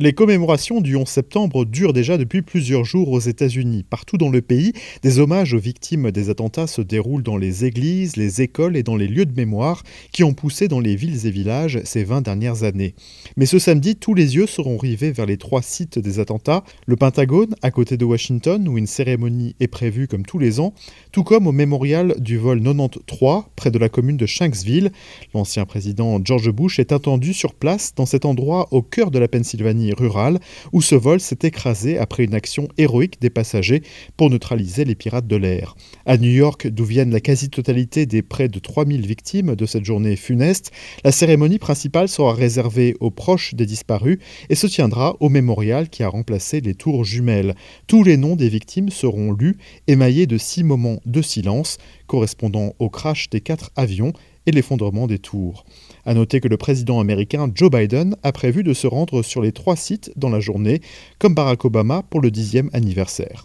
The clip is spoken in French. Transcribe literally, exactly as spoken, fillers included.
Les commémorations du onze septembre durent déjà depuis plusieurs jours aux États-Unis. Partout dans le pays, des hommages aux victimes des attentats se déroulent dans les églises, les écoles et dans les lieux de mémoire qui ont poussé dans les villes et villages ces vingt dernières années. Mais ce samedi, tous les yeux seront rivés vers les trois sites des attentats. Le Pentagone, à côté de Washington, où une cérémonie est prévue comme tous les ans, tout comme au mémorial du vol quatre-vingt-treize, près de la commune de Shanksville. L'ancien président George Bush est attendu sur place dans cet endroit au cœur de la Pennsylvanie rurale, où ce vol s'est écrasé après une action héroïque des passagers pour neutraliser les pirates de l'air. À New York, d'où viennent la quasi-totalité des près de trois mille victimes de cette journée funeste, la cérémonie principale sera réservée aux proches des disparus et se tiendra au mémorial qui a remplacé les tours jumelles. Tous les noms des victimes seront lus, émaillés de six moments de silence correspondant au crash des quatre avions et l'effondrement des tours. À noter que le président américain Joe Biden a prévu de se rendre sur les trois sites dans la journée, comme Barack Obama pour le dixième anniversaire.